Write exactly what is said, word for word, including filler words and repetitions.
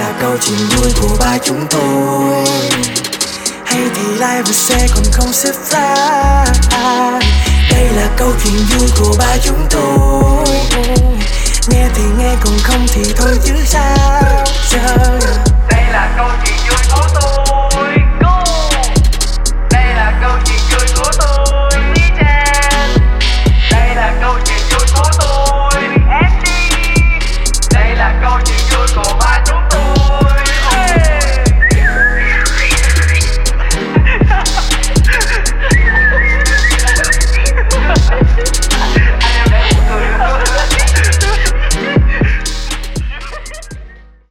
là câu chuyện vui của ba chúng tôi. Hay thì like và share còn không subscribe. Đây là câu chuyện vui của ba chúng tôi. Nghe thì nghe còn không thì thôi chứ sao. Đây là câu chuyện